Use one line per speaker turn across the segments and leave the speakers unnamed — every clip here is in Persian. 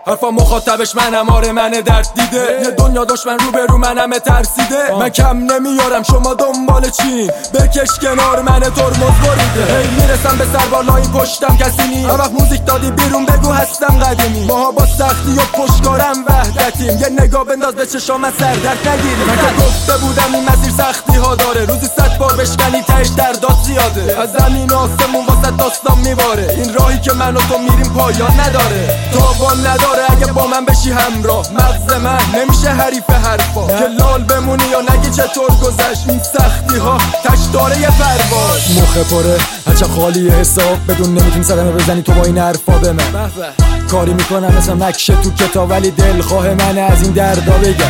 حرفا مخاطبش منم، آره من درد دیده. یه دنیا دشمن رو منم ترسیده. من کم نمیارم شما دنبال چین، بکش کنار من ترمز بریده. هی میرسم به سربالایی پشتم کسی نی، وقت موزیک دادی بیرون بگو هستم قدیمی. ماها با سختی و پشتکارم وحدتیم، یه نگاه بنداز به چشام از سردرد نگیری. من که گفته بودم این مسیر سختی ها داره، روزی 100 بار بشکنی تهش دردات زیاده. از زمین آسمون واسه داستان میباره، این راهی که من و تو میریم پایان نداره، تاوان نداره اگه با من بشی همراه. مغز من نمیشه حریف حرفا، که لال بمونی یا نگی چطور گذشت این سختی ها تش داره یه پرواز. مخ پره هرچه خالی حساب، بدون نمیتونی صدمه بزنی تو با این حرفا به من. کاری میکنم مثل نقشه تو کتاب، ولی دلخواه من از این دردا بگم.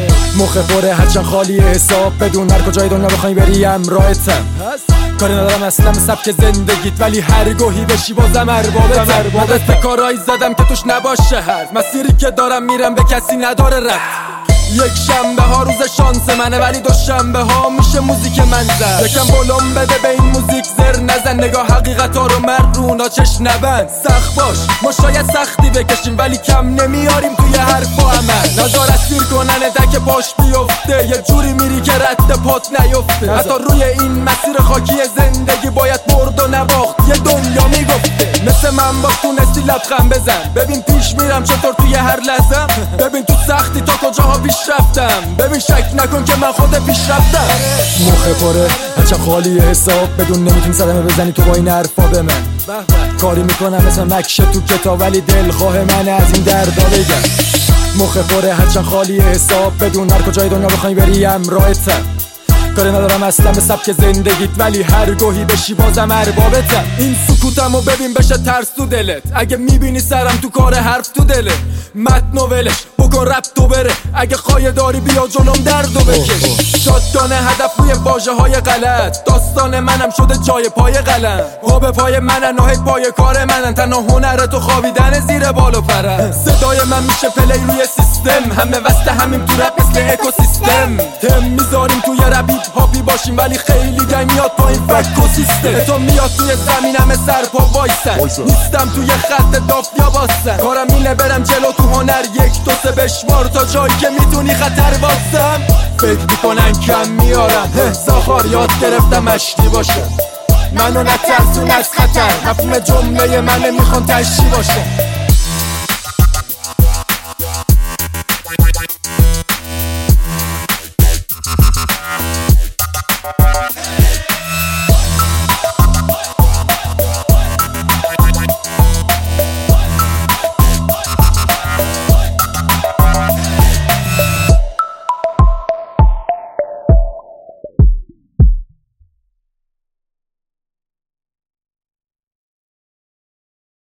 مخ پره هرچند خالی حساب، بدون هر کجای دنیا بخوای بری همراهتم. کاری ندارم اصلا سبک زندگیت، ولی هر گاهی بشی بازم اربابتم. دست کارایی زدم که توش نباشه حرف، مسیری که دارم میرم به کسی نداره رفت. یک شنبه ها روز شانس منه، ولی دو شنبه ها میشه موزیک من زد. یکم بلوم بده به این موزیک زر نزن، نگاه حقیقت ها رو مرونا چش نبند. سخت باش ما شاید سختی بکشیم، ولی کم نمیاریم توی حرف و عمل. نظار اسیر کننه که پاش بیفته، یه جوری میری که رد پات نیفته. حتی روی این مسیر خاکی زندگی باید برد و نباخت، یه دنیا میگفته. مثل من باش تونستی لبخند بزن، ببین پیش میرم چطور توی هر لحظم. ببین تو سختی تا کجاها پیش رفتم، ببین شک نکن که من خود پیش رفتم. مخ پره هرچه خالی حساب، بدون نمیتونی صدمه بزنی تو با این حرفا به من. کاری میکنم مثل نقشه تو کتاب، ولی دلخواه من از این دردا بگم. مخ پره هرچند خالی حساب، بدون هر کجای دنیا بخوای بری همراهتم. کاری ندارم اصلا به سبک زندگیت، ولی هر گاهی بشی بازم اربابتم. این سکوتمو ببین بشه ترس تو دلت، اگه میبینی سرم تو کار حرف تو دلت. متن و ولش بکن رپ تو بره، اگه خواهی داری بیا جلوم دردو بکش. شادانه هدف روی واژه های غلط، داستان منم شده جای پای قلم. پا به پای منن ناهید پای کار منن، تنها هنر تو خوابیدن زیر بال و پرن. صدای من میشه پلی روی سیستم، همه وسط همیم تو رپ مثل اکوسیستم. تم میذاریم توی رپی هاپی باشیم، ولی خیلی گنگ میاد با این فکر سیستم. تو میاد توی زمینم سرپا وایسن، نیستم توی خط دافیا باسن. کارم اینه برم جلو تو هنر، 1 2 3 بشمار تا جایی که میتونی خطر واسم. فکر میکنن کم میارم، ساخار یاد گرفتم مشتی باشم. منو نترسون از خطر، مفهوم جمله منه میخوان تشی باشه.